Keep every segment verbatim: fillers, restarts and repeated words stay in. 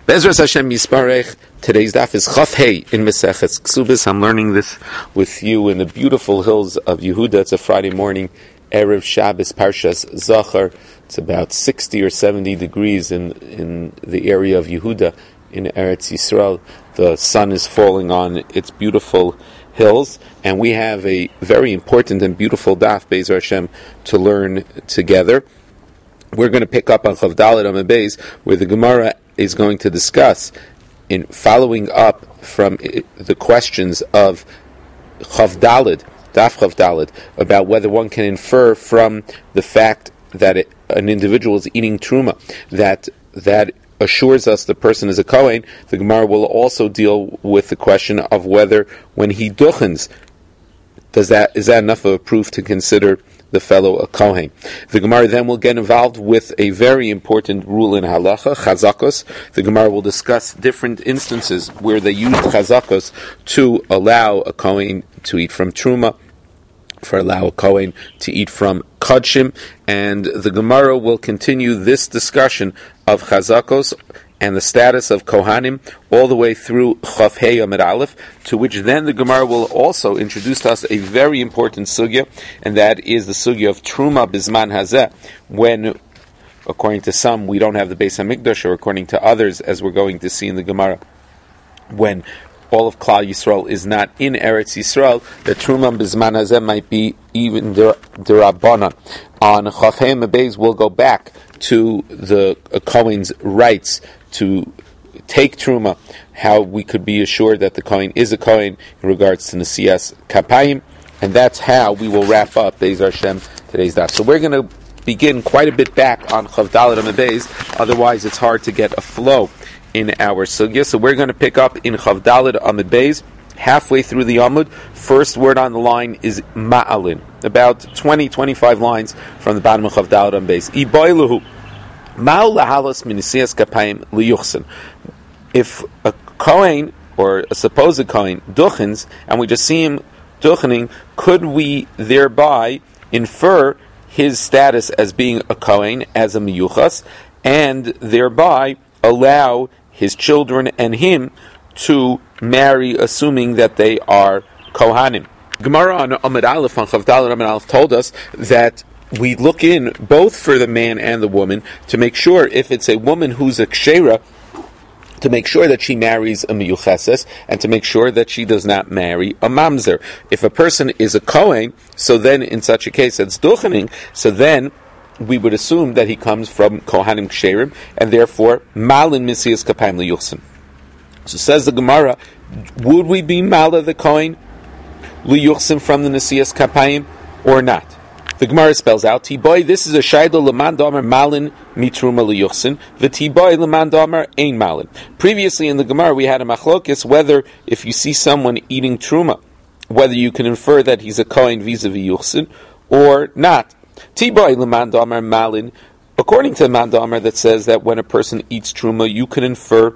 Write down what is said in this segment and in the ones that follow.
Bezras Hashem Yisparech. Today's daf is Chaf Hey in Meseches Ksubis. I'm learning this with you in the beautiful hills of Yehuda. It's a Friday morning, Erev Shabbos Parshas Zachar. It's about sixty or seventy degrees in, in the area of Yehuda in Eretz Yisrael. The sun is falling on its beautiful hills, and we have a very important and beautiful daf, Be'ez Hashem, to learn together. We're going to pick up on Chav Daled Amud Beis, where the Gemara is going to discuss, in following up from the questions of Chav Daled, Daf Chav Daled, about whether one can infer from the fact that it, an individual is eating truma, that that assures us the person is a Kohen. The Gemara will also deal with the question of whether when he duchens, does that is that enough of a proof to consider the fellow a Kohen. The Gemara then will get involved with a very important rule in halacha, chazakos. The Gemara will discuss different instances where they used chazakos to allow a Kohen to eat from truma, for allow a Kohen to eat from kodshim, and the Gemara will continue this discussion of chazakos and the status of Kohanim all the way through Chaf Hey Amud Aleph, to which then the Gemara will also introduce to us a very important sugya, and that is the sugya of Truma Bizman Hazeh, when, according to some, we don't have the Beis HaMikdash, or according to others, as we're going to see in the Gemara, when all of Klal Yisrael is not in Eretz Yisrael, the Truma Bizman Hazeh might be even D'Rabbanan. On Chaf Hey Amud Beis, we'll go back to the uh, Kohen's rights to take truma, how we could be assured that the Kohen is a Kohen in regards to Nesias Kapayim, and that's how we will wrap up Be'ez Hashem today's daf. So we're going to begin quite a bit back on Chav Daled Amud Beis, otherwise it's hard to get a flow in our sugya. So we're going to pick up in Chav Daled Amud Beis, halfway through the Amud. First word on the line is Ma'alin, about twenty to twenty-five lines from the bottom of Chav Daled Amud Beis. Iboiluhu Ma'al lahalas min nesias kapayim liyuchsin. If a Kohen, or a supposed Kohen, duchens, and we just see him duchening, could we thereby infer his status as being a Kohen, as a miyuchas, and thereby allow his children and him to marry, assuming that they are Kohanim? Gemara on Amud Aleph, on Chav Daled Amud Aleph, told us that we look in both for the man and the woman to make sure, if it's a woman who's a kshera, to make sure that she marries a miyucheses, and to make sure that she does not marry a mamzer. If a person is a Kohen, so then in such a case it's duchening, so then we would assume that he comes from Kohanim ksherim, and therefore malin misias kapayim liyuchsin. So says the Gemara, would we be mala the Kohen liyuchsin from the nesias kapayim or not? The Gemara spells out, Tiboy, this is a shaydo leman damer malin mitruma liyuchsin, v'tiboy leman damer ein malin. Previously in the Gemara we had a machlokis whether if you see someone eating truma, whether you can infer that he's a Kohen vis-a-vis yuchsin or not. Tiboy leman damer malin, according to the man damer that says that when a person eats truma, you can infer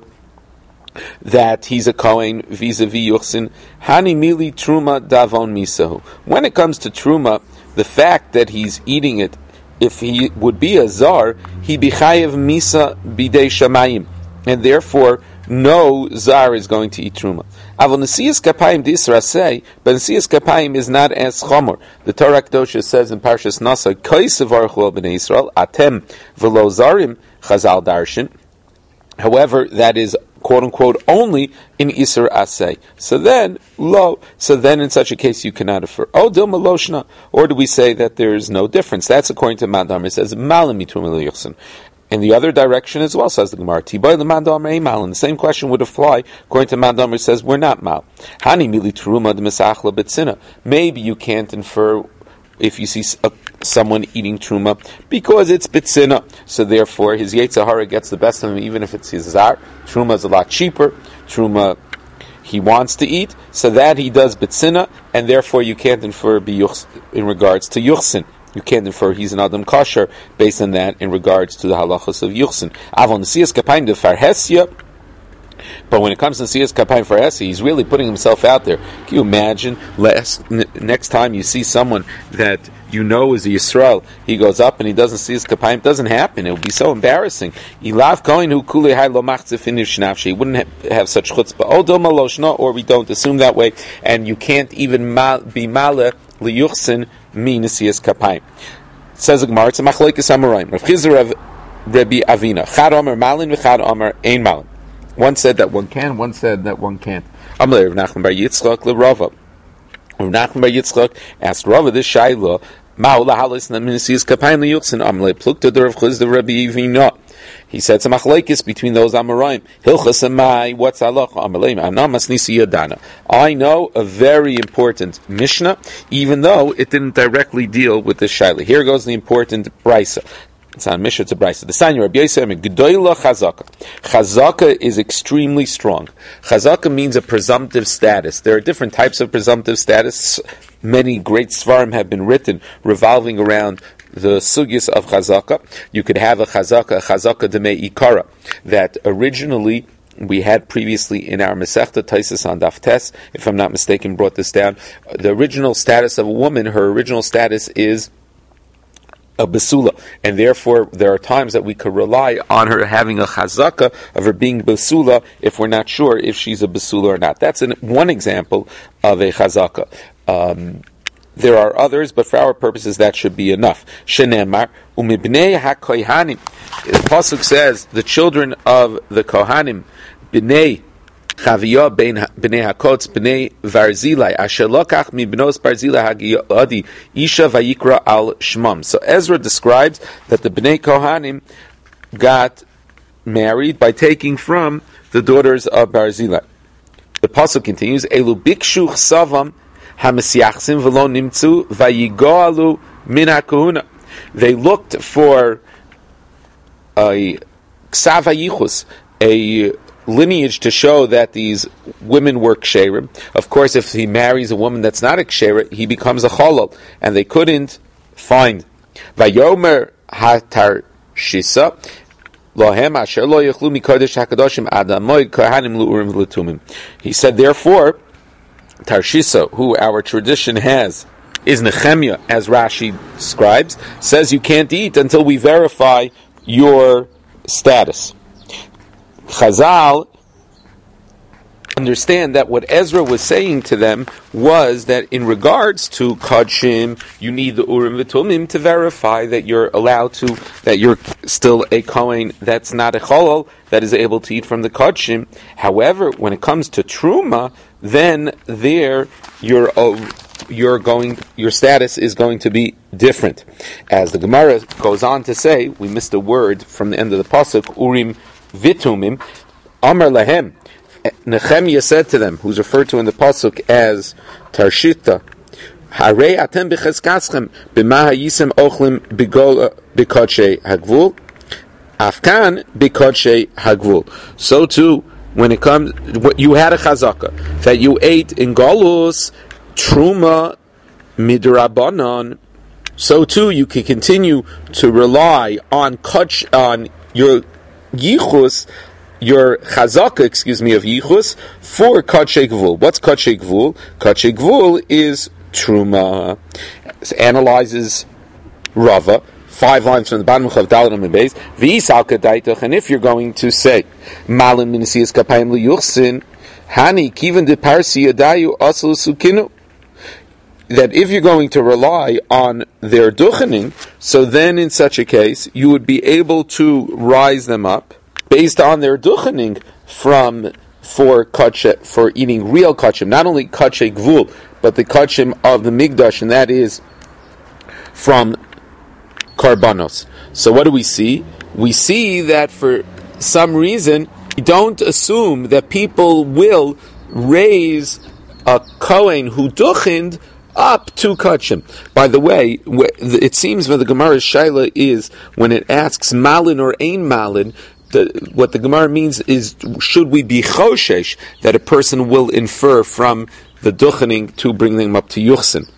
that he's a Kohen vis-a-vis yuchsin. Hani mili truma davon misahu. When it comes to truma, the fact that he's eating it, if he would be a zar, he bichayev misa bidei shamayim, and therefore no zar is going to eat truma. Avon nesias kapayim disra say, but nesias kapayim is not as chomer. The Torah Kedosha says in Parshas Nasa, Kaisavar chol b'nei Yisrael atem v'lo zarim chazal darshan. However, that is quote unquote only in Isser Asay. So then, lo, so then in such a case you cannot infer. Oh, Dilma Loshna. Or do we say that there is no difference? That's according to Mandamar. It says Malam Mitum Yuchsin. In the other direction as well, says the Gemara. Tiboy Mandamar a Malan. The same question would apply according to Mandamar. It says we're not Mal. Hani Mili Truma de Mesachla Betsina. Maybe you can't infer if you see a, someone eating truma because it's bitzina, so therefore his Yetzer Hara gets the best of him, even if it's his zar. Truma is a lot cheaper. Truma he wants to eat, so that he does bitzina, and therefore you can't infer in regards to yuchsin. You can't infer he's an adam kosher based on that in regards to the halachas of yuchsin. Avon nesias kapayim de farhesia But when it comes to Siyas Kapayim for Esi, he's really putting himself out there. Can you imagine, last, n- next time you see someone that you know is a Yisrael, he goes up and he doesn't see his Kapayim? It doesn't happen. It would be so embarrassing. Ilav Kohen hu kulei hai lo machzif in shnafshi. He wouldn't have, have such chutzpah. Odo maloshna, or we don't assume that way, and you can't even mal, be maleh liyuchsin min Siyas Kapayim. Says the Gemara, it's a machlokes amoraim. Rav Chizur Rav Rabbi Avina. Chad Omer malin v'chad Omer ein malin. One said that one can, one said that one can't. Amalei Rav Nachman bar Yitzchak leRava. Rav Nachman bar Yitzchak asked Rava this shayla, Ma'ula halis na min Siyas Kapayim liyuchsin. Amalei plukta de Rav Chizur Rabbi Avina. He said some machlokes between those amoraim. Hilchas amai, what's halacha? Amalei anamas nisi yadana. I know a very important Mishnah, even though it didn't directly deal with this shayla. Here goes the important brisa. It's on Mishnah to Brisa. The Sanya Rabbi Yosef Gedoyla Chazaka. Chazaka is extremely strong. Chazaka means a presumptive status. There are different types of presumptive status. Many great svarim have been written revolving around the sugyas of Chazaka. You could have a Chazaka, a Chazaka Demei Ikara, that originally we had previously in our Masechta Taisus on Daf Tes, if I'm not mistaken, brought this down. The original status of a woman, her original status is a basula, and therefore there are times that we could rely on her having a chazaka of her being basula if we're not sure if she's a basula or not. That's an, one example of a chazaka. Um, there are others, but for our purposes that should be enough. Shenemar umibnei hakohanim. The pasuk says the children of the kohanim, bnei Chaviyah b'nei hakotz b'nei Barzilai asher lokach mi b'nos Barzilai hagiyadi isha vayikra al shmam. So Ezra describes that the b'nei Kohanim got married by taking from the daughters of Barzilai. The pasuk continues, Elu bikshu chsavam hamesiachsim v'lo nimtzu vayigoalu min hakahuna. They looked for a ksav hayichus, a lineage to show that these women were ksherim. Of course, if he marries a woman that's not a ksherim, he becomes a cholol, and they couldn't find. Vayomer hatar shisa lohem asher lo yechlu mikodesh hakadoshim adamoy kohanim luurim v'letumim. He said, therefore, Tarshisa, who our tradition has, is Nehemiah, as Rashi describes, says you can't eat until we verify your status. Chazal understand that what Ezra was saying to them was that in regards to Kodshim, you need the Urim V'Tumim to verify that you're allowed to, that you're still a Kohen that's not a Cholol, that is able to eat from the Kodshim. However, when it comes to Truma, then there you're uh, you're going, your status is going to be different. As the Gemara goes on to say, we missed a word from the end of the pasuk, Urim Vitumim, Amar Lahem. Nehemiah said to them, who's referred to in the pasuk as Tarshita, Harei atem b'chezkaschem b'ma hayisem ochlim b'kodshei hagvul, afkan b'kodshei hagvul. So too, when it comes, you had a chazaka that you ate in Golus Truma midrabanan. So too, you can continue to rely on kodsh, on your yichus, your chazaka, excuse me, of yichus for kodshei gvul. What's kodshei gvul? Kodshei gvul is truma. It analyzes Rava, five lines from the bottom of Dalet and Beis. V'isal kadaitach, and if you're going to say malin min siyas kapayim liyuchsin, hani kiven de parsi yadayu asal sukinu, that if you're going to rely on their duchening, so then in such a case, you would be able to rise them up based on their duchening from, for katshe, for eating real kachim, not only katshe gvul, but the kachim of the migdash, and that is from karbanos. So what do we see? We see that for some reason, we don't assume that people will raise a kohen who duchened up to kachim. By the way, it seems that the Gemara's shaila is, when it asks malin or ein malin, the, what the Gemara means is, should we be choshesh that a person will infer from the duchening to bring them up to yuchsin?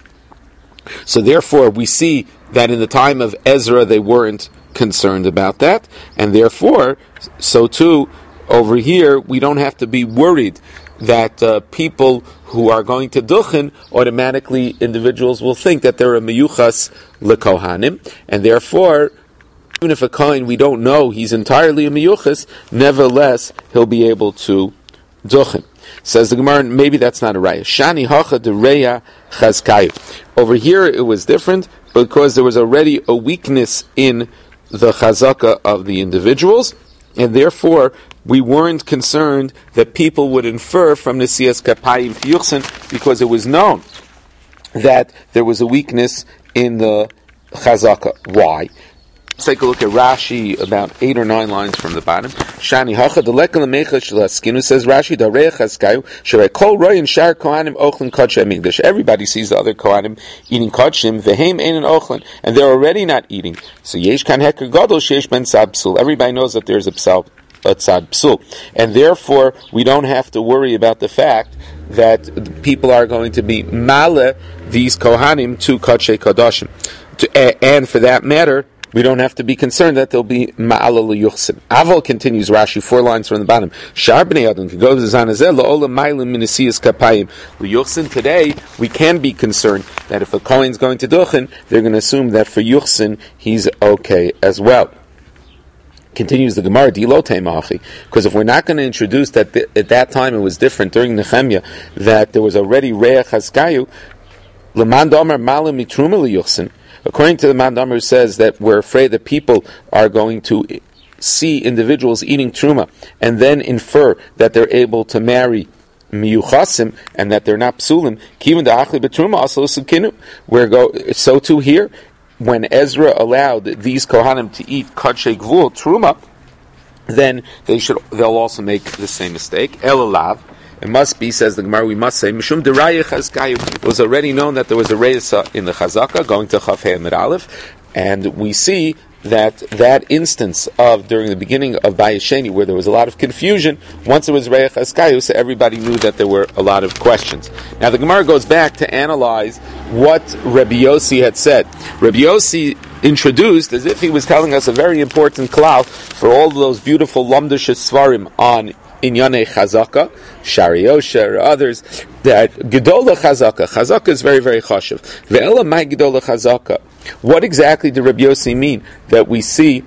So therefore, we see that in the time of Ezra, they weren't concerned about that, and therefore, so too, over here, we don't have to be worried that uh, people who are going to duchen, automatically individuals will think that they're a miyuchas lekohanim, and therefore, even if a kohen we don't know he's entirely a miyuchas, nevertheless he'll be able to duchen. Says the Gemara, maybe that's not a raya. Shani hacha de reya chazkayu. Over here it was different because there was already a weakness in the chazaka of the individuals, and therefore we weren't concerned that people would infer from Nesias Kapayim Piyuchsin because it was known that there was a weakness in the chazaka. Why? Let's take a look at Rashi, about eight or nine lines from the bottom. Shani hacha delekal mecha shelaskinu, says Rashi, dareich haskayu shere kol roy and shar kohanim ochlin kodshe migdash. Everybody sees the other kohanim eating kodshim vehem einen ochlin, and they're already not eating. So yesh kan heker gadol sheish ben tzad psul. Everybody knows that there's a psal, a tzad psul, and therefore we don't have to worry about the fact that people are going to be male these kohanim to kodshe kodashim, and for that matter, we don't have to be concerned that there'll be ma'ala liyuchsim. Aval continues, Rashi, four lines from the bottom. Shar b'nei adam can go to Zanazel la'ola ma'ilin minisiyas kapayim liyuchsin. Today, we can be concerned that if a kohen's going to duchen, they're going to assume that for yuchsin, he's okay as well. Continues the Gemara, because if we're not going to introduce that th- at that time it was different during Nehemiah, that there was already re'ach haskayu, l'man domer ma'ala mitruma liyuchsin. According to the Mandamar, who says that we're afraid that people are going to see individuals eating truma and then infer that they're able to marry miyuchasim and that they're not psulim. Kivin da'achli betruma also sukinu. We're go so too here when Ezra allowed these kohanim to eat kadshe gvul truma, then they should they'll also make the same mistake. Elalav. It must be, says the Gemara, we must say, Mishum deraya chazkayu. It was already known that there was a reisa in the chazaka, going to Chaf Hei Amid Aleph, and we see that that instance of, during the beginning of Bayesheni, where there was a lot of confusion, once it was reya chazkayu, so everybody knew that there were a lot of questions. Now the Gemara goes back to analyze what Rabbi Yossi had said. Rabbi Yossi introduced, as if he was telling us a very important klal for all of those beautiful lamdish svarim on Inyane Chazaka, Shariosha, or others, that Gedola Chazaka, Chazaka is very, very chashiv. Ve'ela mai Gedola Chazaka. What exactly did Rabbi Yossi mean that we see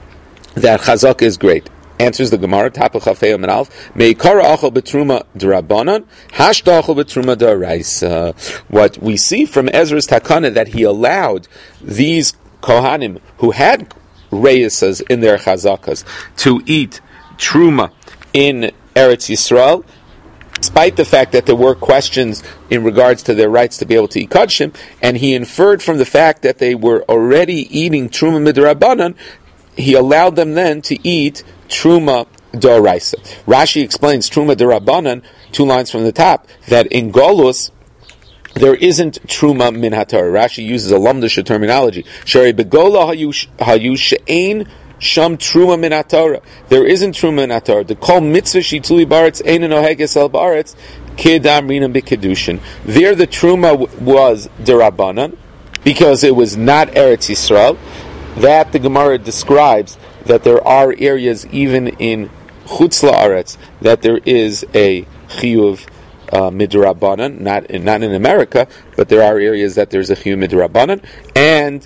that Chazaka is great? Answers the Gemara, Tapa Chafei Amid Aleph, Meikara Achol Betruma D'Rabbanan, Hashta Achol Betruma D'Oraisa. What we see from Ezra's Takana, that he allowed these Kohanim, who had reisas in their Chazakas, to eat Truma in Eretz Yisrael, despite the fact that there were questions in regards to their rights to be able to eat kodshim, and he inferred from the fact that they were already eating truma midrabanan, he allowed them then to eat truma d'oraisa. Rashi explains truma d'rabanan, two lines from the top, that in Golus there isn't truma min haTorah. Rashi uses a lamdish terminology. Shari begola hayu she'ein Sham truma min haTorah. There isn't truma min haTorah. The kol mitzvah shituli baretz ein noheges el baretz kedam rinam b'kedushin. There the truma w- was derabanan because it was not Eretz Yisrael. That the Gemara describes that there are areas even in chutz la'aretz that there is a chiyuv uh, midrabanan. Not in, not in America, but there are areas that there's a chiyuv midrabanan, and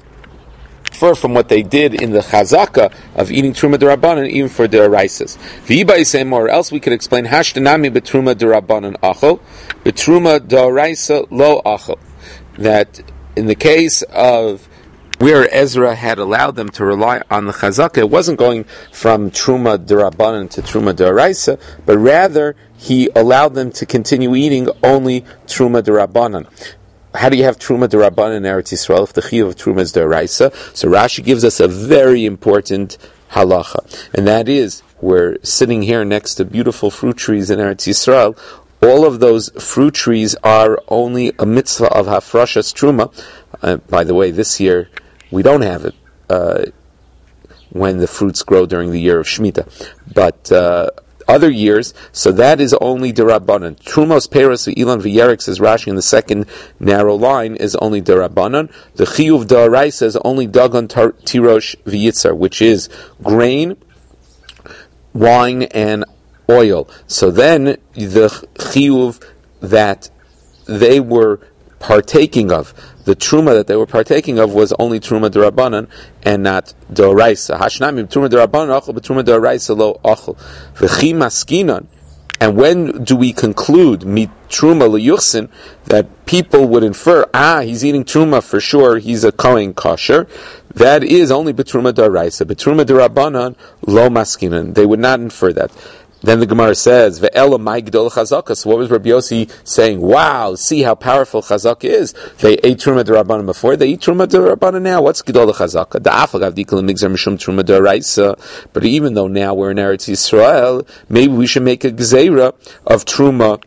from what they did in the chazaka of eating truma d'Rabbanan, even for their rices. V'yibai say more, else we could explain hashtanami betruma d'Rabbanan achol, betruma d'Oraisa lo achol. That in the case of where Ezra had allowed them to rely on the chazaka, it wasn't going from truma d'Rabbanan to truma d'Oraisa, but rather he allowed them to continue eating only truma d'Rabbanan. How do you have truma d'Rabbanan in Eretz Yisrael if the chiyuv of truma is d'Oraisa? So Rashi gives us a very important halacha, and that is, we're sitting here next to beautiful fruit trees in Eretz Yisrael. All of those fruit trees are only a mitzvah of hafrashas truma. Uh, by the way, this year we don't have it uh, when the fruits grow during the year of Shemitah, but uh, other years, so that is only D'Rabbanan. Trumos, Peros, Ilan, V'yerik, says Rashi in the second narrow line, is only D'Rabbanan. The Chiyuv D'Oraisa is only Dagon, Tirosh, V'yitzar, which is grain, wine, and oil. So then the chiyuv that they were partaking of, the truma that they were partaking of, was only truma d'Rabbanan and not d'oraisa. Hashnamim truma d'Rabbanan achol, but truma d'oraisa lo achol. V'chi maskinan. And when do we conclude mit truma liyuchsin that people would infer, ah, he's eating truma for sure, he's a kohen kosher? That is only betruma d'oraisa. Betruma d'Rabbanan lo maskinan. They would not infer that. Then the Gemara says, "Ve'ela mai gedol chazaka." So what was Rabbi Yossi saying? Wow, see how powerful chazaka is. They ate truma d'Rabbanan before; they eat truma d'Rabbanan now. What's gedol chazaka? Da'afagav dikol migzar mishum truma d'oraisa. But even though now we're in Eretz Yisrael, maybe we should make a gzeira of truma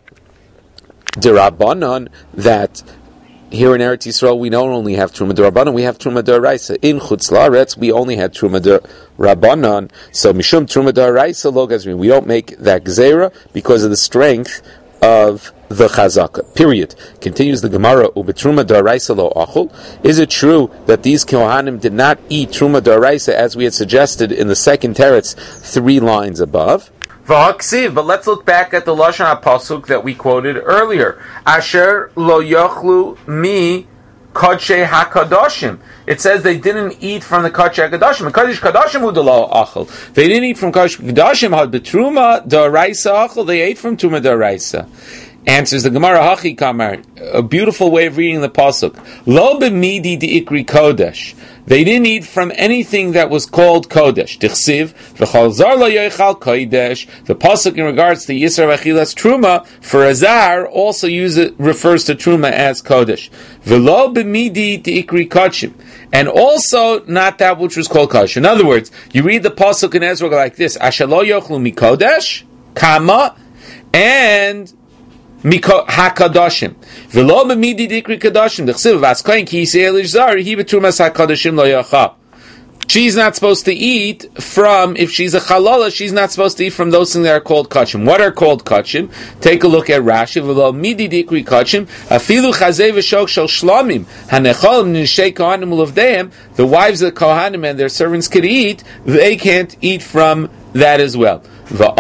d'Rabbanan that. Here in Eretz Yisrael, we don't only have Truma d'Rabbanan, we have Truma d'Oraisa. In Chutz La'aretz, we only had Truma d'Rabbanan. So Mishum Truma d'Oraisa lo gazrin. We don't make that gzeira because of the strength of the Chazaka. Period. Continues the Gemara, Ubetruma d'Oraisa lo achol. Is it true that these Kohanim did not eat Truma d'Oraisa as we had suggested in the second teretz, three lines above? But let's look back at the Lashon HaPasuk that we quoted earlier. Asher lo yochlu mi kodshei hakadoshim. It says they didn't eat from the kodshei hakadoshim. Kodesh kadoshim udalo achol. They didn't eat from kodesh kadoshim. Had betruma d'oraisa achol. They ate from truma d'oraisa. Answers the Gemara Hachi Kamar, a beautiful way of reading the pasuk. Lo b'midi di'ikri kodesh. They didn't eat from anything that was called kodesh. Tichsiv v'chol zar lo yochal kodesh. The pasuk in regards to Yisra v'achilas truma for azar also use it, refers to truma as kodesh. V'lo b'midi di'ikri kodshim. And also not that which was called kodesh. In other words, you read the pasuk in Ezra like this: Asher lo yochlu mi kodesh, kama, and Miko hakadoshim. V'lo b'midi dikri kadoshim. D'chsiv v'askoyin ki yisrael ishzar hi b'trumas hakadoshim lo yacha. She's not supposed to eat from, if she's a chalala, she's not supposed to eat from those things that are called kachim. What are called kachim? Take a look at Rashi. V'lo b'midi dikri kachim. Afilu chazei v'shok shel shlomim. Hanecholim nishei kohanim ulavdeim. The wives of the kohanim and their servants could eat. They can't eat from that as well. And the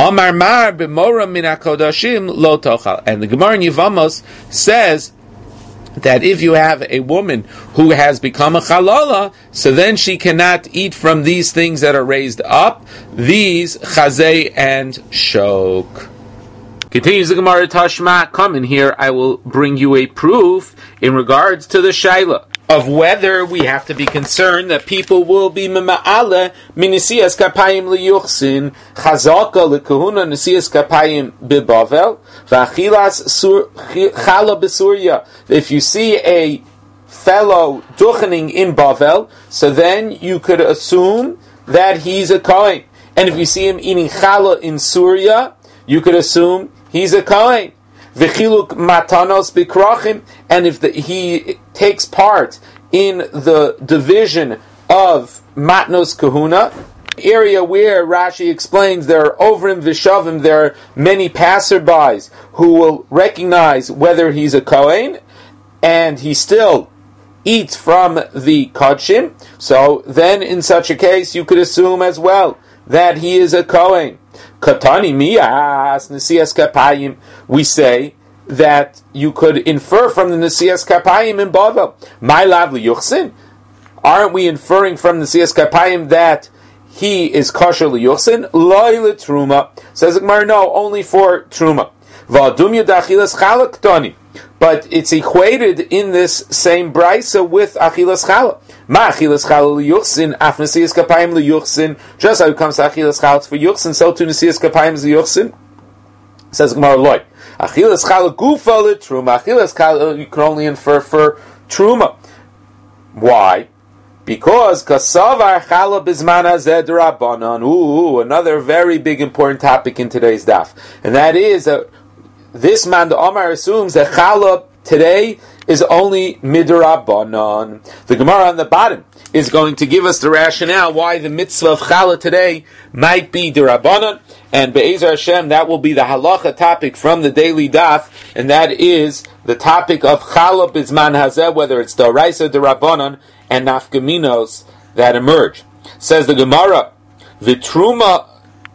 Gemara in Yevamos says that if you have a woman who has become a chalala, so then she cannot eat from these things that are raised up, these chazei and shok. Continues the Gemara Tashma, come in here, I will bring you a proof in regards to the shaila of whether we have to be concerned that people will be mema'ale minisias kapayim liyuchsin chazaka lekahuna nisias kapayim bibavel v'achilas chala besurya. If you see a fellow duchening in Bavel, so then you could assume that he's a kohen. And if you see him eating chala in Surya, you could assume he's a kohen. V'chiluk matanos b'krachim, and if the, he takes part in the division of matnos kahuna, area where Rashi explains there are ovrim v'shavim, there are many passerbys who will recognize whether he's a kohen, and he still eats from the kodshim, so then in such a case you could assume as well that he is a kohen. Katani miyas nesias kapayim. We say that you could infer from the nesias kapayim in Bavel. My lavli yuchsin. Aren't we inferring from the nesias kapayim that he is kosher liyuchsin? Loi letruma. Says the Gemara, no, only for truma. Va'adum yudachilas chala ktani. But it's equated in this same brisa with achilas chala. Ma achilas chala liyuchsin, af nesias kapayim liyuchsin. Just how it comes to achilas chala for yuchsin, so to nesias kapayim liyuchsin. Says Gemara loy. Achilas chala gufa litruma. Achilas chala you can only infer for truma. Why? Because kasavar chala bizman hazeh d'Rabbanan. Ooh, another very big important topic in today's daf, and that is that this man, the Omar, assumes that chala today is only midrabanan. The Gemara on the bottom is going to give us the rationale why the mitzvah of chala today might be derabanan, and be'ezer Hashem, that will be the halacha topic from the daily daf, and that is the topic of chala bizman hazeh, whether it's d'oraisa derabanan and nafkaminos that emerge. Says the Gemara, vitruma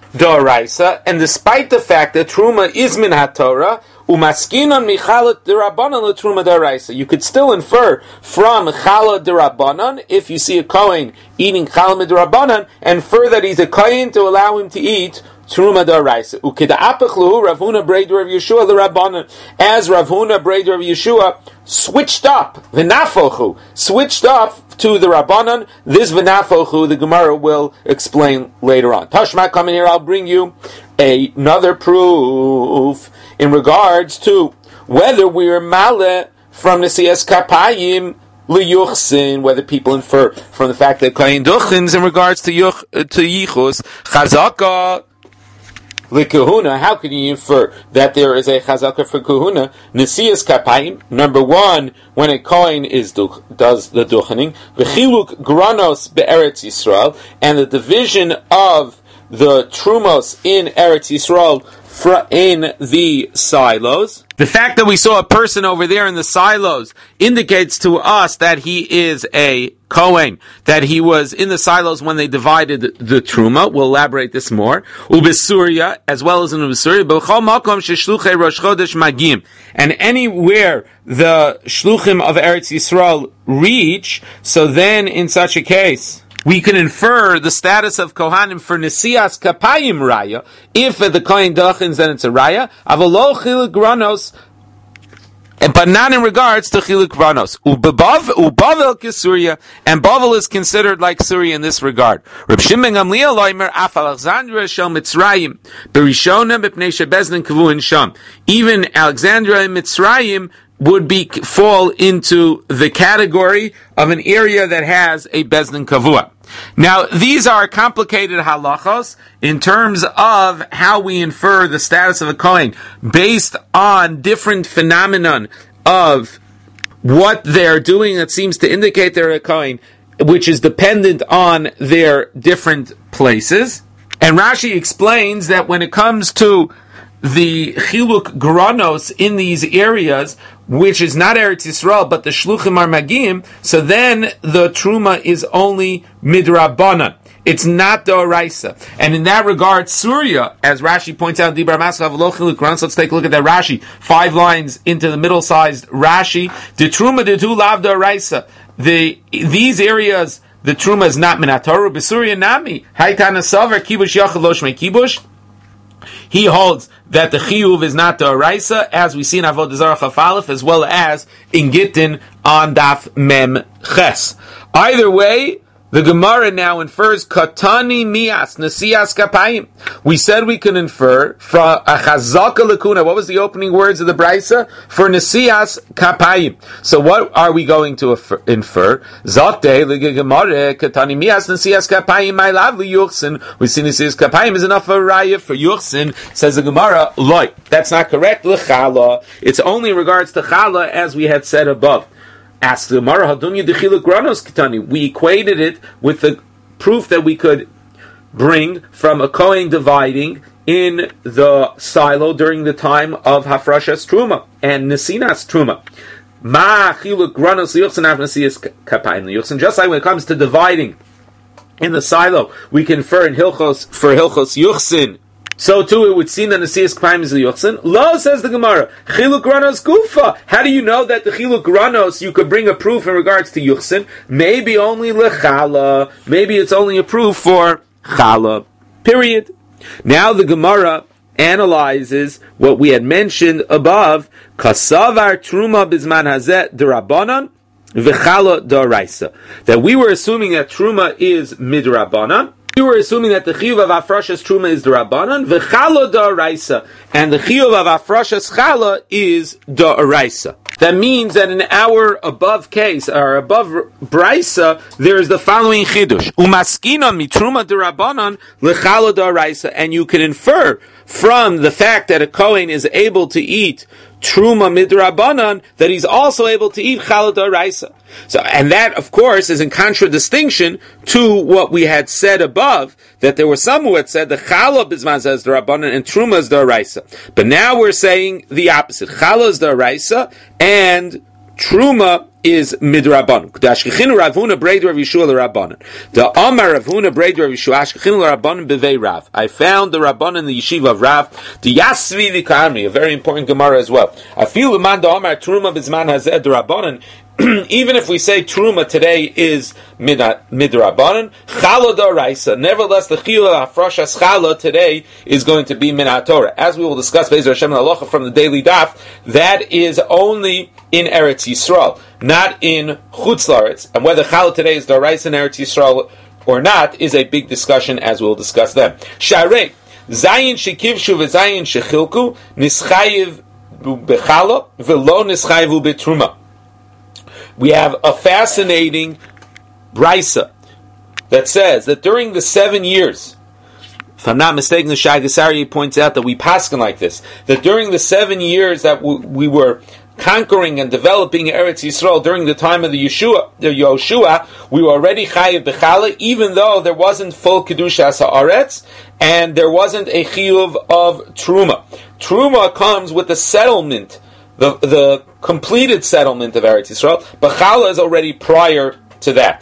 d'oraisa, and despite the fact that truma is min haTorah, umaskinon michalat d'Rabbanan l'truma d'oraisa, you could still infer from challah d'Rabbanan, if you see a Kohen eating challah d'Rabbanan, infer that he's a Kohen to allow him to eat truma d'oraisa. Ukida'apachlu Rav Huna Breder of Yeshua l'Rabbanan, as Rav Huna Breder of Yeshua switched up, v'nafochu, switched up to the Rabbanan. This v'nafochu, the Gemara will explain later on. Tashma, come in here, I'll bring you a, another proof in regards to whether we're male from Nesias Kapayim liyuchsin, whether people infer from the fact that Kayin duchins in regards to yuch, to yichus, chazaka, L'kahuna, how can you infer that there is a chazaka for kahuna? Nesias kapayim, number one, when a kohen is du- does the duchening, v'chiluk granos be'eretz Yisrael, and the division of the trumos in Eretz Yisrael fr- in the silos. The fact that we saw a person over there in the silos indicates to us that he is a Kohen, that he was in the silos when they divided the Truma. We'll elaborate this more. Ubisuria, as well as in Ubisuria, b'chol makom sheshluchei Rosh Chodesh magim, and anywhere the shluchim of Eretz Yisrael reach, so then in such a case, we can infer the status of Kohanim for Nesias Kapayim Raya. If at the Kohen Dachins, then it's a Raya. Avalo Chiluk Granos, but not in regards to Chiluk Granos. Ubavel Kisuria, and Bavel is considered like Surya in this regard. Reb Shimon Gamliel Loimer Af Alexandria Shel Mitzrayim Berishona B'pnei Shebeznin Kavuin Sham. Even Alexandria and Mitzrayim would be fall into the category of an area that has a Bezdin Kavua. Now, these are complicated halachos in terms of how we infer the status of a Kohen based on different phenomenon of what they're doing that seems to indicate they're a Kohen, which is dependent on their different places. And Rashi explains that when it comes to the chiluk granos in these areas, which is not Eretz Yisrael, but the shluchim are magim, so then the truma is only midrabanan. It's not the oraisa. And in that regard, Surya, as Rashi points out, Dibra Masav lo chiluk granos, let's take a look at that Rashi. Five lines into the middle-sized Rashi. The truma de tu lav the oraisa. The, these areas, the truma is not minatoru, b'Surya nami. Haitana savar kibush yachal lo shmei kibush. He holds that the chiyuv is not the oraisa, as we see in Avodah Zarah Chaf Aleph, as well as in Gittin on Daf Mem Ches. Either way, the Gemara now infers katani mias nesias kapayim. We said we can infer from a chazaka lakuna. What was the opening words of the Braisa? For nesias kapayim. So what are we going to infer? Zakte the Gemara katani mias nesias kapayim. My lovely yuchsin. We see nesias kapayim is enough for raya for yuchsin. Says the Gemara, loy. That's not correct. L'chala. It's only in regards to chala, as we had said above. Asked the Gemara, Hadunya dechiluk granos kitani. We equated it with the proof that we could bring from a Kohen dividing in the silo during the time of Hafrashas Truma and Nesinas Truma. Ma chiluk granos liyuchsin av nesias kapayim liyuchsin. Just like when it comes to dividing in the silo, we can infer in Hilchos for Hilchos Yuchsin. So too, it would seem that Nesias Kapayim is the Yuchsin. Lo, says the Gemara, Chiluk Granos Gufa. How do you know that the Chiluk Granos, you could bring a proof in regards to Yuchsin? Maybe only Lechala. Maybe it's only a proof for Chala. Period. Now the Gemara analyzes what we had mentioned above. Kasavar Truma Bizman Hazet Derabanan V'Chala D'Oraisa. That we were assuming that Truma is Midrabanan. We were assuming that the chiyuv of Afrashas Truma is the Rabbanan, v'chala da'oraisa, and the chiyuv of Afrashas Chala is da'oraisa. That means that in our above case, or above Braisa, there is the following chidush: umaskinon mitruma derabanan lechala da'oraisa, and you can infer from the fact that a Kohen is able to eat Truma midrabanan, that he's also able to eat challah d'oraisa. So, and that, of course, is in contradistinction to what we had said above, that there were some who had said the challah bizman says d'rabanan and Truma is d'oraisa. But now we're saying the opposite. Challah is d'oraisa and Truma is midrabanan. Ashkechinu Rav Huna Breder Rav Yeshua l'Rabbanan. The Amar Rav Huna Breder Rav Yeshua Ashkechinu l'Rabbanan b'vei Rav. I found the Rabbanan in the yeshiva of Rav. The Yasvi v'Karmi, a very important Gemara as well. I feel the man the Amar Truma b'zman hazeh the Rabbanan. Even if we say Truma today is midrabanan, chala d'oraisa. Nevertheless, the chiyuv hafrashas chala today is going to be min haTorah. As we will discuss Be'ezer Hashem and Halacha from the daily daf, that is only in Eretz Yisrael, not in Chutz La'aretz. And whether chala today is d'oraisa in Eretz Yisrael or not is a big discussion, as we will discuss then. Sharei zayin shekivshu v'zayin shechilku nischayiv b'chala v'lo nischayivu b'truma. We have a fascinating brisa that says that during the seven years, if I'm not mistaken, the Shai Gesari points out that we paskin like this, that during the seven years that we, we were conquering and developing Eretz Yisrael during the time of the Yeshua, the Yoshua, we were already chayiv b'chala, even though there wasn't full kedushas haaretz and there wasn't a chiyuv of truma. Truma comes with the settlement, the the completed settlement of Eretz Yisrael, but chala is already prior to that.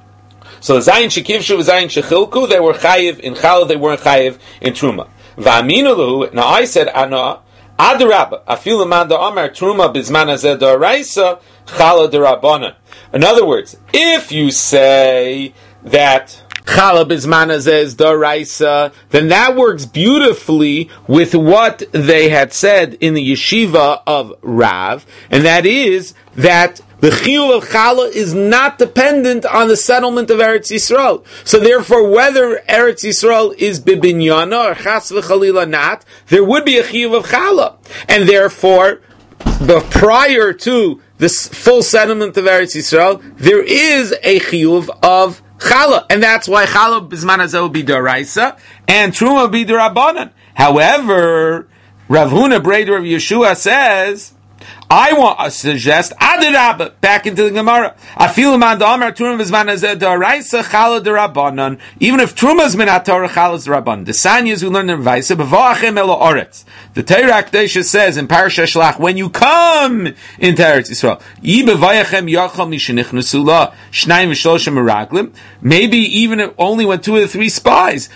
So Zayin Shekivshu, Zayin Shechilku, they were chayiv in chala, they weren't chayiv in truma. Va'aminulu, now I said, Ana, Adarabba, Afilu Manda Amar Truma Bizman Hazeh D'Oraisa, Chala D'Rabbanan. In other words, if you say that Chala Bizman Hazeh is D'Oraisa, then that works beautifully with what they had said in the yeshiva of Rav, and that is that the chiyuv of chala is not dependent on the settlement of Eretz Yisrael. So therefore, whether Eretz Yisrael is bibinyana or chas v'chalila not, there would be a chiyuv of chala. And therefore, the, prior to this full settlement of Eretz Yisrael, there is a chiyuv of chala. And that's why chala bizman hazeh will be d'oraisa, and truma will be d'rabbanan. However, Rav Huna Breder of Yeshua says, I want to suggest Adirab back into the Gemara. I feel man Amar Truma Bizman Hazeh D'Oraisa Chala D'Rabbanan. Even if Truma's min haTorah Chala D'Rabbanan. The Sanyas who learn in Vaisa B'Voachem Elo Oretz. The Torah Kedusha says in Parashat Shlach, when you come into Eretz Yisrael, Yi B'Voachem Yachal Mishenichnusu La Shnayim V'Shloshim Meraglim. Maybe even if only when two or three spies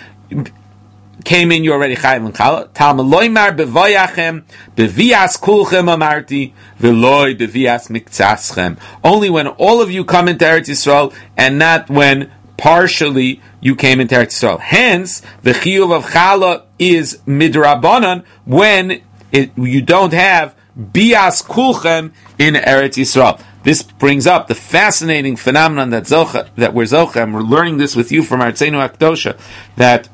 came in, you already chayiv and chala. Talma loymar bevoyachem bevias kulchem amarti veloy bevias mikzaschem. Only when all of you come into Eretz Yisrael, and not when partially you came into Eretz Yisrael. Hence, the chiyuv of chala is midrabanan when it, you don't have bias kulchem in Eretz Yisrael. This brings up the fascinating phenomenon that zocha, that we're zocha, and we're learning this with you from Artzeinu Akdosha, that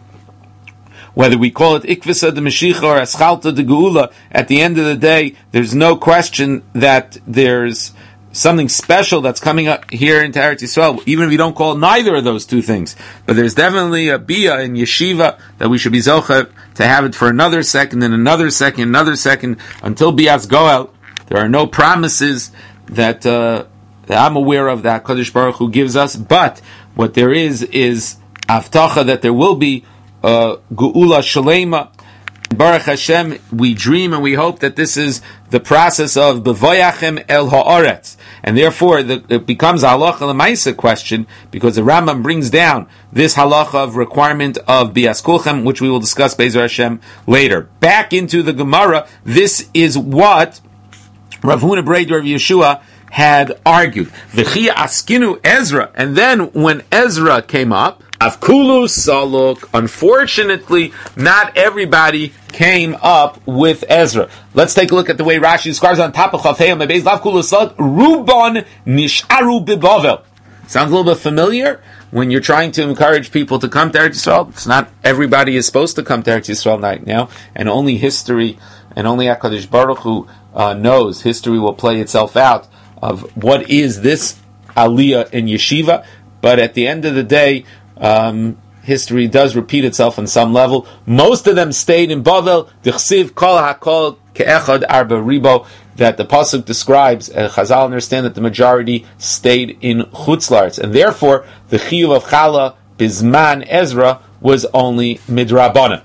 whether we call it Ikvisa de Mashiach or Eschalta de Geula, at the end of the day, there's no question that there's something special that's coming up here into Eretz Yisrael, even if you don't call it neither of those two things. But there's definitely a bia in yeshiva that we should be zocha to have it for another second, and another second, another second, until bias goel. There are no promises that, uh, that I'm aware of that Kadosh Baruch Hu gives us, but what there is, is avtacha that there will be Uh, Geula Shalema. Baruch Hashem, we dream and we hope that this is the process of Bevoyachem El Haaretz. And therefore, the, it becomes a halacha l'maisa question, because the Rambam brings down this halacha of requirement of Bias Kulchem, which we will discuss Be'ezer Hashem later. Back into the Gemara, this is what Rav Huna Breder of Yeshua had argued. V'chi askinu Ezra. And then when Ezra came up, Avkulu Saluk. Unfortunately, not everybody came up with Ezra. Let's take a look at the way Rashi describes on top of Chafayim Beis Avkulu Saluk. Ruban Nisharu Bibavel. Sounds a little bit familiar when you're trying to encourage people to come to Eretz Yisrael. It's not everybody is supposed to come to Eretz Yisrael right now, and only history and only HaKadosh Baruch Hu uh, knows. History will play itself out of what is this Aliyah in Yeshiva. But at the end of the day, Um, history does repeat itself on some level. Most of them stayed in Bavel. Dichsiv kol hakol ke'echad arba ribo. That the pasuk describes. Uh, Chazal understand that the majority stayed in Chutz La'aretz, and therefore the chiyuv of chala bizman Ezra was only midrabanan.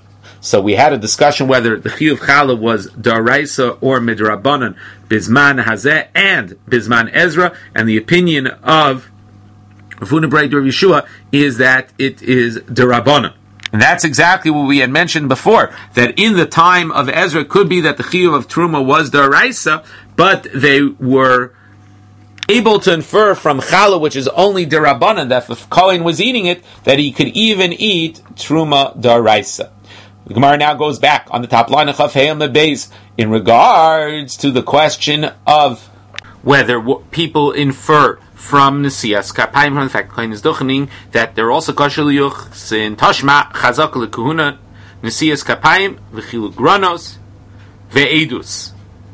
So we had a discussion whether the Chiyuv Chala was Daraisa or Midrabanan, Bizman Hazeh and Bizman Ezra, and the opinion of Rafuna Brei Dor Yeshua is that it is Darabanan. And that's exactly what we had mentioned before, that in the time of Ezra, it could be that the Chiyuv of Truma was Daraisa, but they were able to infer from Chala, which is only Darabanan, that if Kohen was eating it, that he could even eat Truma Daraisa. The Gemara now goes back on the top line of Chaf Hei on the base in regards to the question of whether people infer from Nesias Kapayim, from the fact Kohen is duchening, that they're also kosher liyuch sin tashma chazak lekahuna Nesias Kapayim v'chilu granos ve'edus.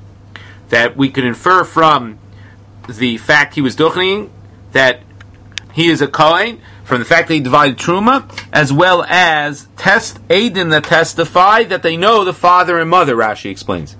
That we could infer from the fact he was duchening that he is a Kohen, from the fact that he divided Truma, as well as test Aiden that testify that they know the father and mother, Rashi explains.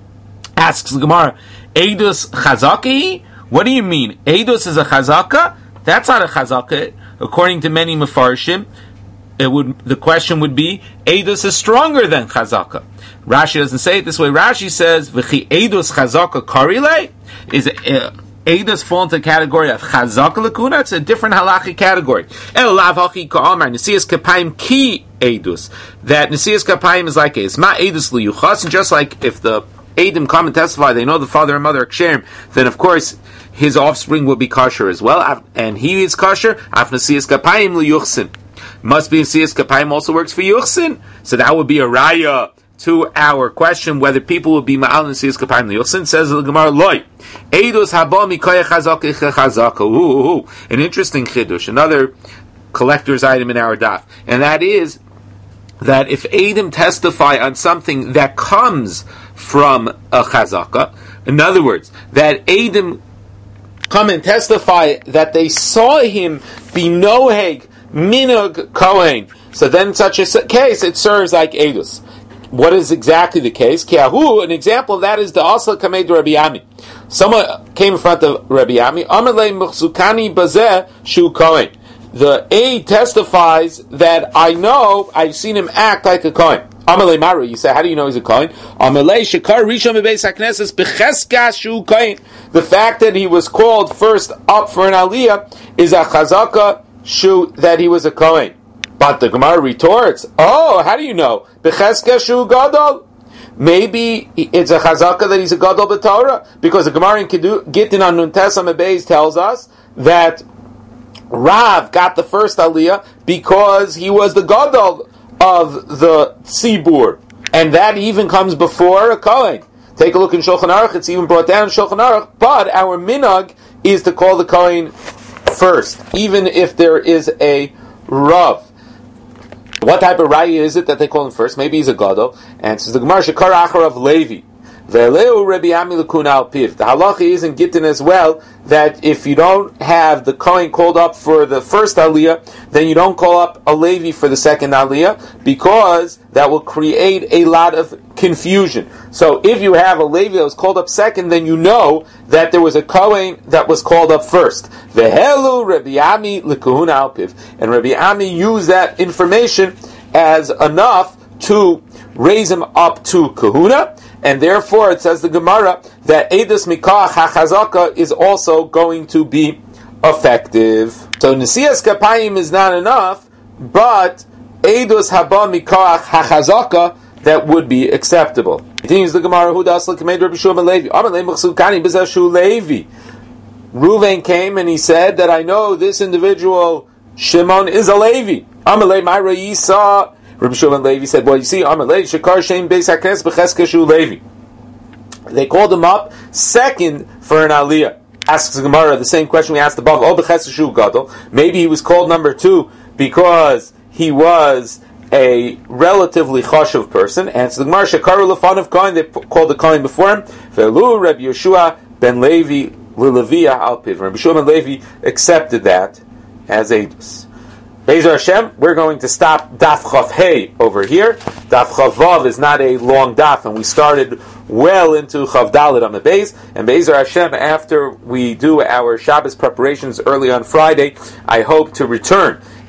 Asks the Gemara, Eidus Chazaki? What do you mean? Eidus is a Chazaka? That's not a Chazaka. According to many Mefarshim, it would, the question would be, Eidus is stronger than Chazaka. Rashi doesn't say it this way. Rashi says, V'chi Eidus Chazaka Karile? Is it... Uh, Eidos fall into the category of Chazak Lakuna. It's a different halachic category. El Lav Hachi Ka'amar Nesias Kapayim Ki Eidus. That Nesias Kapayim is like a Ma Eidus Liyuchas, and just like if the Eidim come and testify, they know the father and mother are ksherim, then of course his offspring will be kosher as well, and he is kosher. Af Nesias Kapayim Liyuchsin. Must be Nesias Kapayim also works for Yuchsin. So that would be a raya to our question whether people will be ma'al Nesias Kapayim Liyuchsin. Says the Gemara Loi. Eidos haba mikoyach chazaka chazaka. Ooh, an interesting chidush, another collector's item in our daf, and that is that if Eidim testify on something that comes from a chazaka, in other words, that Eidim come and testify that they saw him be noheg minug kohen, so then in such a case it serves like Eidos. What is exactly the case? Kiahu, an example of that is the Asla Kamed Rabbi Ami. Someone came in front of Rabbi Ami. Amalei Muchzukani Bazeh Shu Kohen. The aide testifies that I know, I've seen him act like a Kohen. Amalei Maru, you say, how do you know he's a Kohen? Amalei Shekar Rishon Bebeis HaKnesses B'cheska Shu Kohen. The fact that he was called first up for an Aliyah is a Chazaka Shu, that he was a Kohen. But the Gemara retorts, oh, how do you know? B'cheska Shu Gadol. Maybe it's a chazaka that he's a gadol b'Torah, because the Gemara in Gittin on Nuntes Amabeis tells us that Rav got the first aliyah because he was the gadol of the tzibur, and that even comes before a kohen. Take a look in Shulchan Aruch; it's even brought down in Shulchan Aruch. But our minhag is to call the kohen first, even if there is a rav. What type of raya is it that they call him first? Maybe he's a gadol. And says the Gemara Shekar Achar of Levi. Ve'eleu Rabbi Ami L'kuna al Piv. The halacha is in Gittin as well that if you don't have the Kohen called up for the first aliyah, then you don't call up a Levi for the second aliyah, because that will create a lot of confusion. So if you have a Levi that was called up second, then you know that there was a Kohen that was called up first. Ve'elu Rabbi Ami L'kuna al Piv. And Rabbi Ami used that information as enough to raise him up to kahuna, and therefore it says the Gemara that Eidos Mikach HaChazaka is also going to be effective. So Nesias Kapayim is not enough, but Eidos Haba Mikach HaChazaka, that would be acceptable. Continues the Gemara, Hudas L'Kamed Rabbi Shua Levi. Amalei Mechsukani B'Zashu Levi. Reuven came and he said that I know this individual Shimon is a Levi. Amalei Myra Yisa. Rabbi Shimon Levi said, well, you see, Amalei Shekar Shem Beis HaKnes B'Cheska Shu Levi. They called him up second for an aliyah. Asks the Gemara the same question we asked above. Oh, B'Cheska Shu Gadol. Maybe he was called number two because he was a relatively chashuv person. And so the Gemara Shekaru Lefanav Kohen, they called the Kohen before him. Ve'elu Rabbi Yeshua ben Levi L'Leviyah Al Piv. Rabbi Shimon Levi accepted that as Eidos. Be'ezer Hashem, we're going to stop Daf Chav Hey over here. Daf Chav Vav is not a long daf, and we started well into Chav Dalet on the base. And Be'ezer Hashem, after we do our Shabbos preparations early on Friday, I hope to return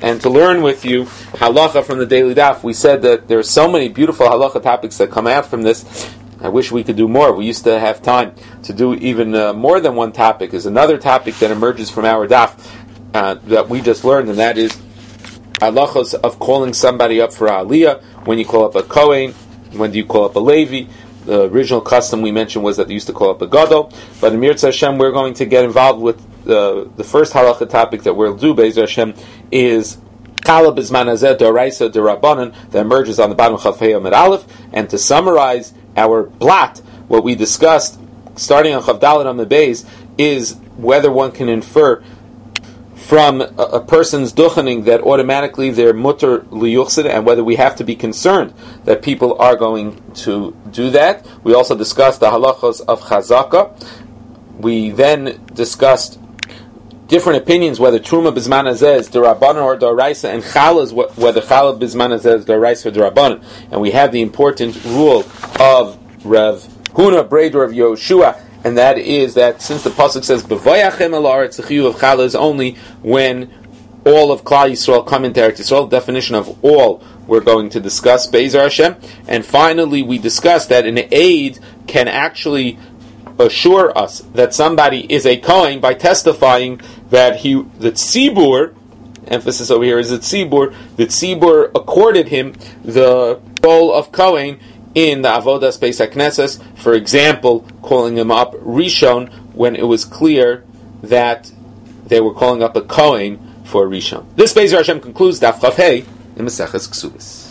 and to learn with you halacha from the daily daf. We said that there are so many beautiful halacha topics that come out from this. I wish we could do more. We used to have time to do even uh, more than one topic. There's another topic that emerges from our daf uh, that we just learned, and that is halachos of calling somebody up for aliyah. When you call up a kohen, when do you call up a levi? The original custom we mentioned was that they used to call up a gadol. But in Mirza Hashem, we're going to get involved with the the first halacha topic that we'll do, Be'ezer Hashem, is Chala B'zman Hazeh D'Oraisa D'Rabbanan, that emerges on the bottom of Chaf Hei Amud Aleph. And to summarize our blot, what we discussed, starting on Chav Dalet Amud Beis, is whether one can infer from a, a person's duchening that automatically they're mutter liyuchsid, and whether we have to be concerned that people are going to do that. We also discussed the halachos of chazaka. We then discussed different opinions whether truma b'zman hazeh is d'Rabbanan or d'Oraisa, and chala is whether chala b'zman hazeh is d'Oraisa or d'Rabbanan. And we have the important rule of Rav Huna Breder of Yoshua, and that is that since the pasuk says b'vayachem el haaretz, the chiyuv of chala is only when all of Klal Yisrael come into Eretz Yisrael. The definition of all we're going to discuss, Be'ezer Hashem. And finally, we discussed that an aid can actually assure us that somebody is a kohen by testifying that he, the tzibur, emphasis over here is the tzibur, the tzibur accorded him the role of kohen in the avodas beis hakneses, for example, calling him up Rishon when it was clear that they were calling up a kohen for Rishon. This Be'ezer Hashem concludes Daf Chaf Hei in Maseches Ksubis.